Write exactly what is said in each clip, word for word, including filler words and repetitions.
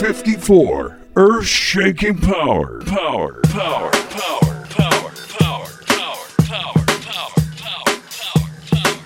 fifty-four, Earth Shaking Power. Power, power, power, power, power, power, power, power, power, power,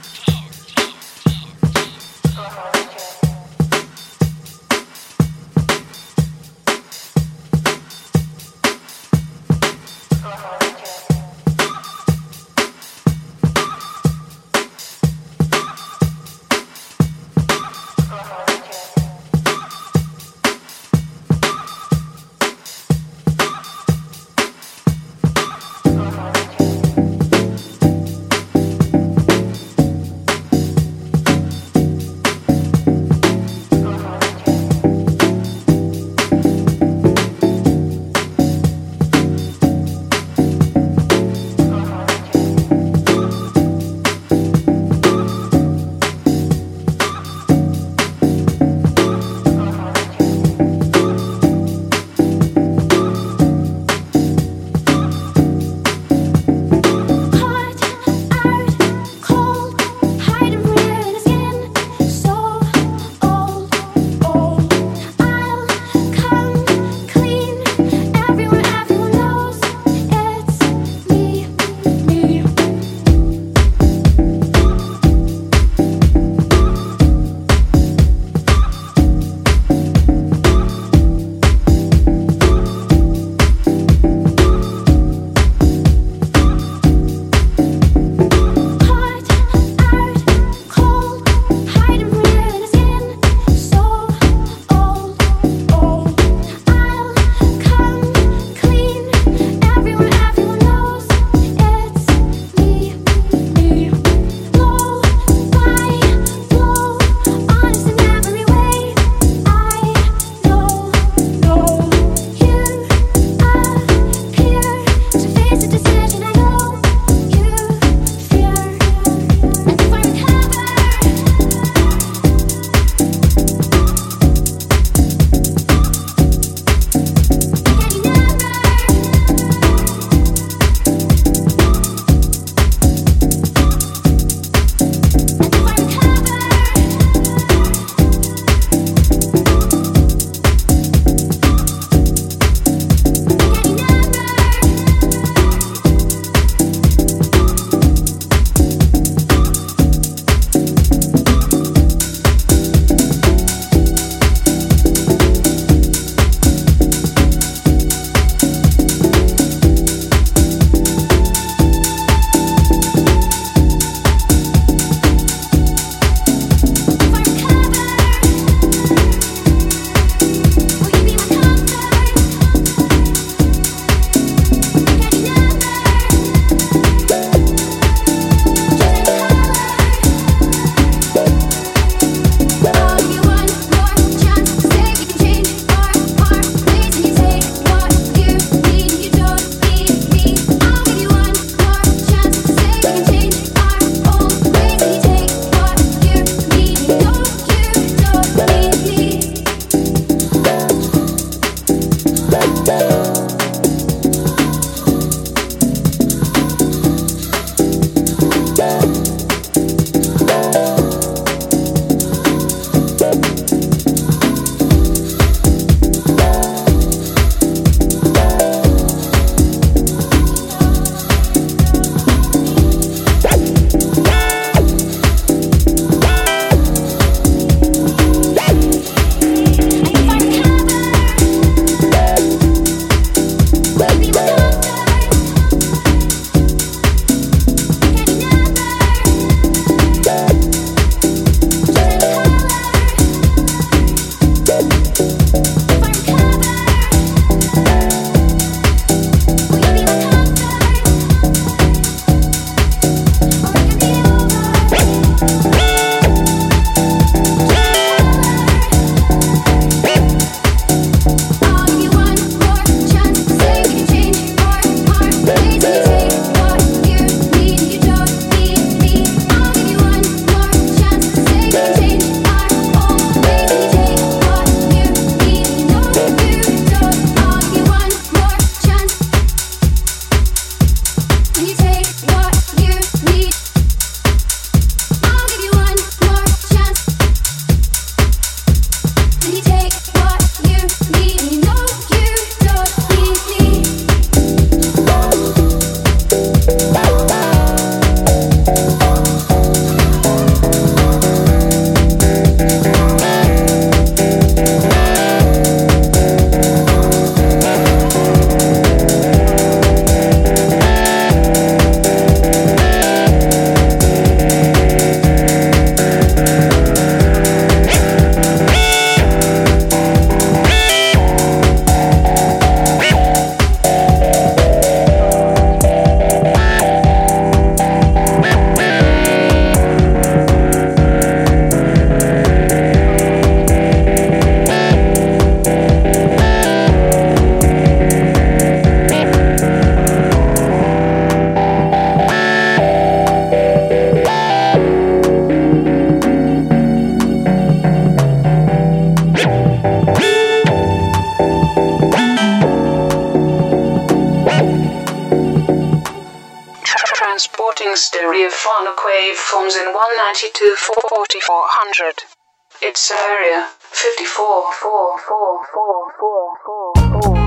reporting stereophonic waveforms in one ninety-two forty-four hundred. Its area fifty-four four four four four four four.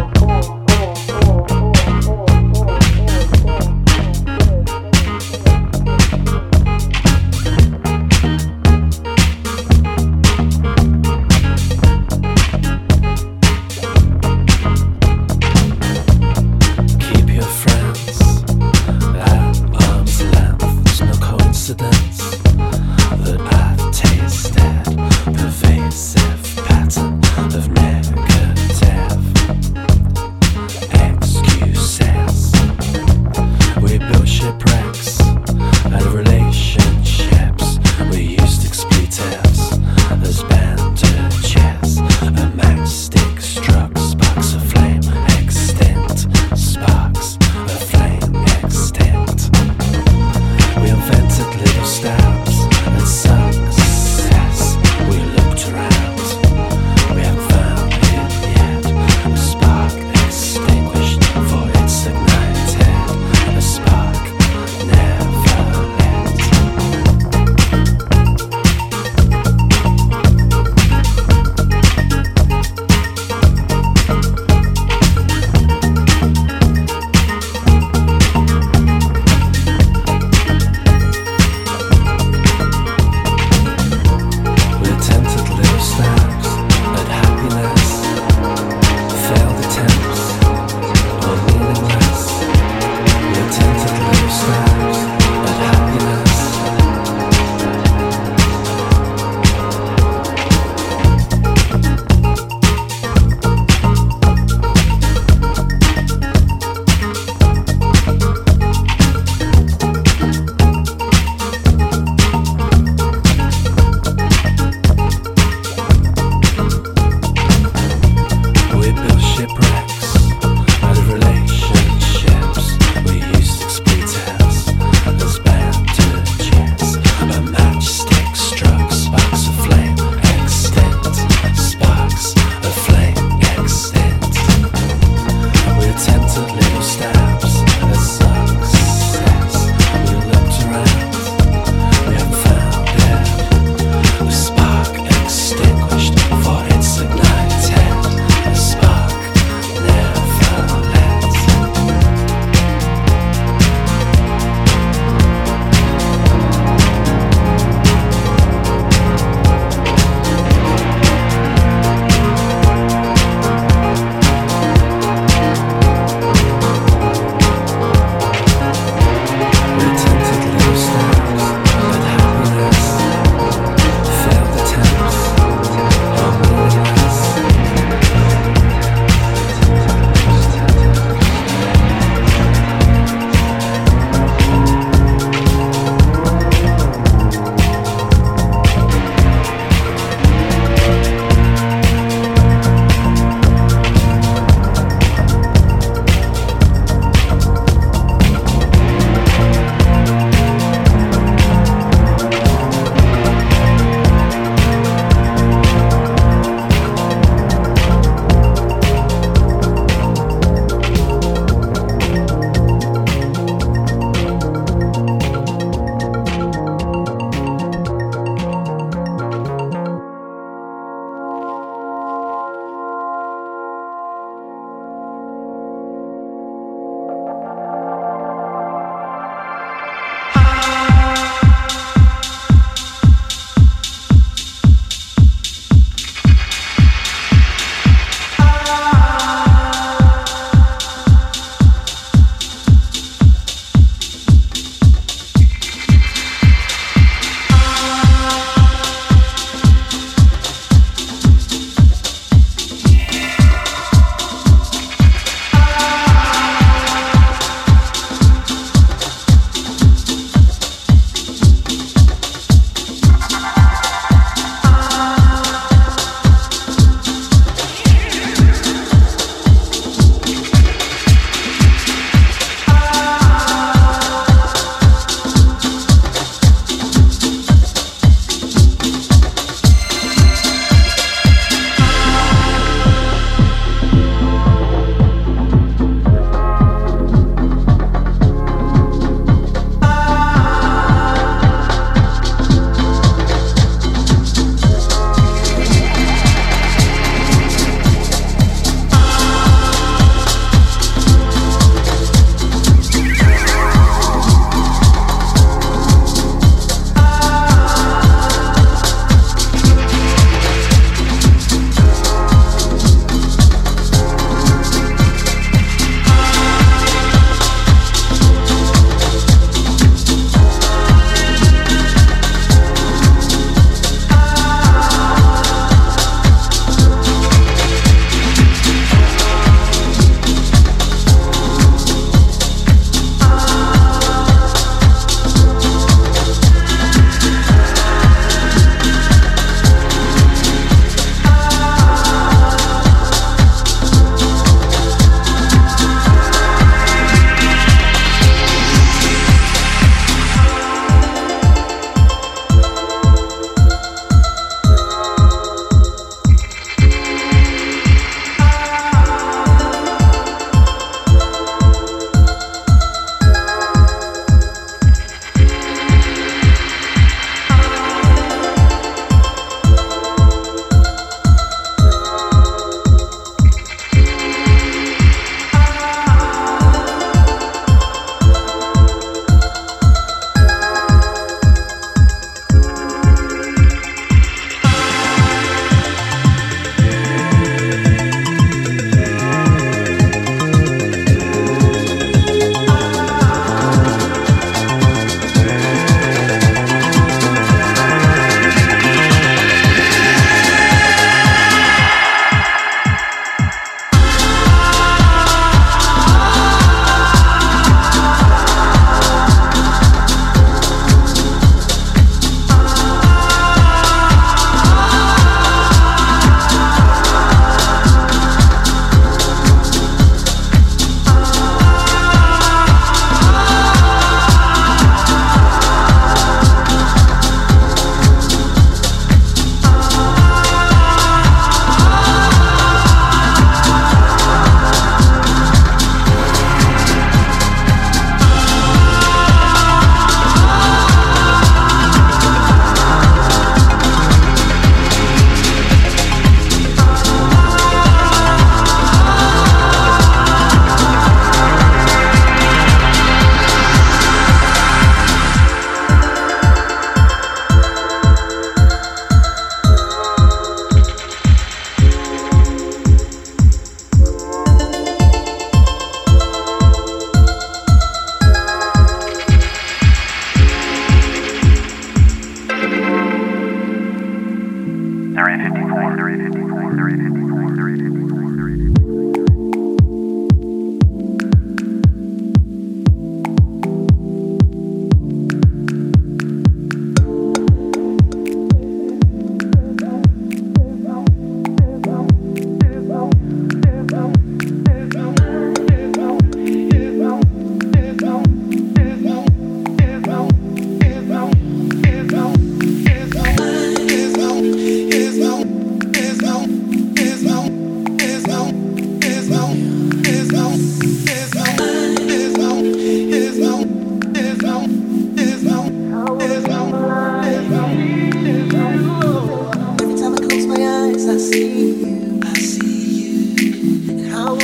That I've tasted, pervasive pattern of negative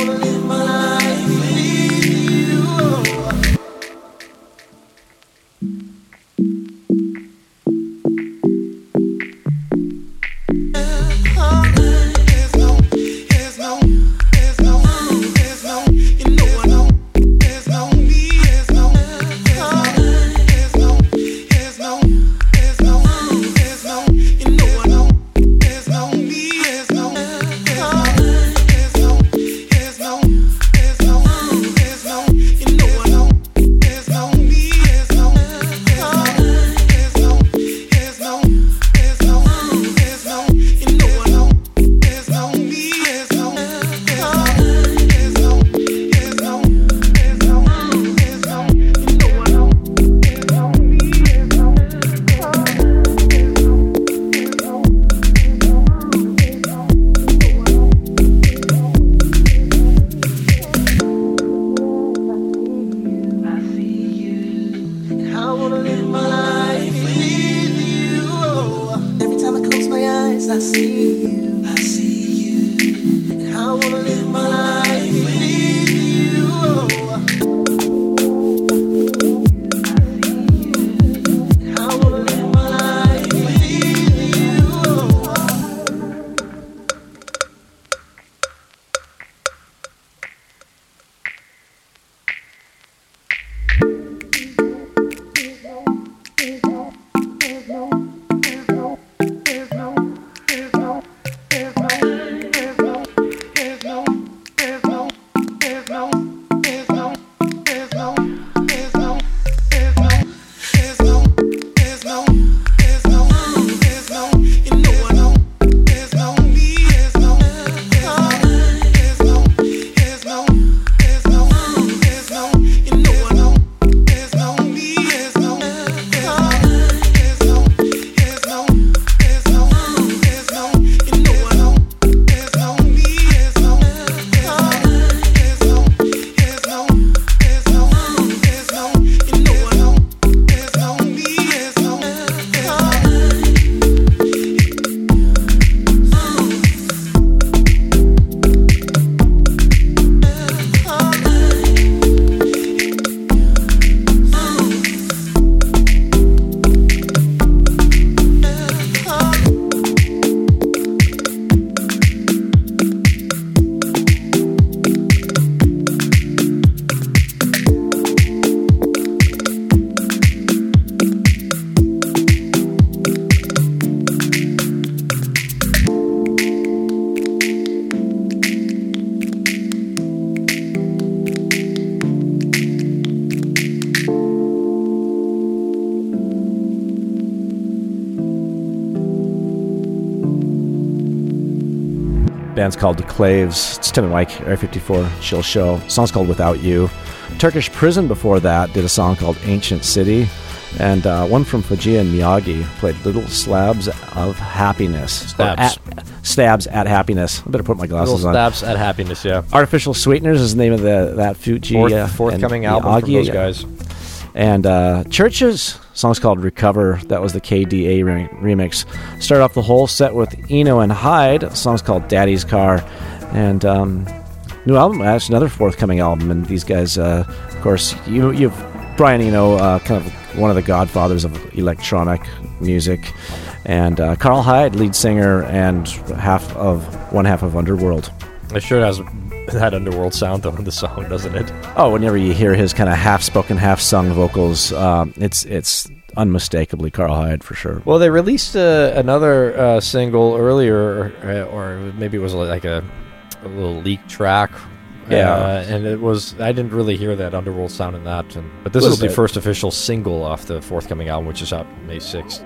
Band's called The Claves. It's Tim and Mike, Area fifty-four Chill Show. The song's called Without You. Turkish Prison before that did a song called Ancient City. And uh, one from Fujia and Miyagi played Little Slabs of Happiness. Stabs. At, stabs at Happiness. I better put my glasses Little on. Stabs at Happiness, yeah. Artificial Sweeteners is the name of the that Fuji. Fourth, uh, forthcoming and album from Miyagi, those yeah. guys. And uh, Church's song's called Recover. That was the K D A re- remix. Start off the whole set with Eno and Hyde. The song's called Daddy's Car. And um, new album, actually another forthcoming album. And these guys, uh, of course, you, you've Brian Eno, uh, kind of one of the godfathers of electronic music. And uh, Carl Hyde, lead singer and half of one half of Underworld. It sure has that Underworld sound, though, in the song, doesn't it? Oh, whenever you hear his kind of half-spoken, half-sung vocals, um, it's it's unmistakably Carl Hyde for sure. Well, they released uh, another uh, single earlier, uh, or maybe it was like a, a little leaked track. Yeah, uh, and it was I didn't really hear that Underworld sound in that. And, but this is the bit. first official single off the forthcoming album, which is out May sixth.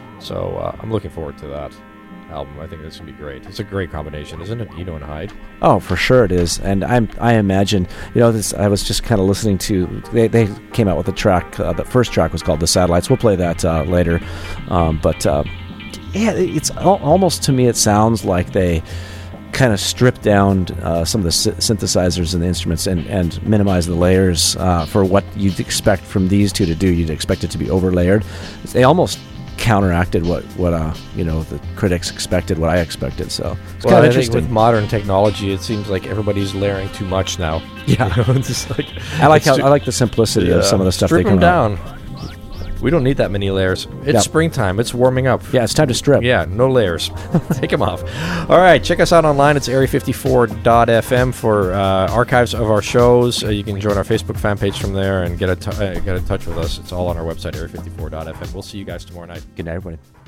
So uh, I'm looking forward to that album. I think that's gonna be great. It's a great combination, isn't it? Eno and Hyde. Oh, for sure it is. And I'm I imagine, you know, this. I was just kind of listening to. They they came out with a track. Uh, the first track was called "The Satellites." We'll play that uh, later. Um, but uh, yeah, it's al- almost to me. It sounds like they kind of stripped down uh, some of the sy- synthesizers and the instruments and, and minimize the layers uh, for what you'd expect from these two to do. You'd expect it to be overlayered. They almost counteracted what what uh you know the critics expected, what I expected. So it's Well, kind I of think interesting. with modern technology, it seems like everybody's layering too much now. Yeah. You know, it's just like, I like it's how too- I like the simplicity Yeah. of some of the stuff Strip they come them out. down. We don't need that many layers. It's Yeah. springtime. It's warming up. Yeah, it's time to strip. Yeah, no layers. Take them off. All right, check us out online. It's area fifty-four dot f m for uh, archives of our shows. Uh, you can join our Facebook fan page from there and get, a t- uh, get in touch with us. It's all on our website, area fifty-four dot f m. We'll see you guys tomorrow night. Good night, everybody.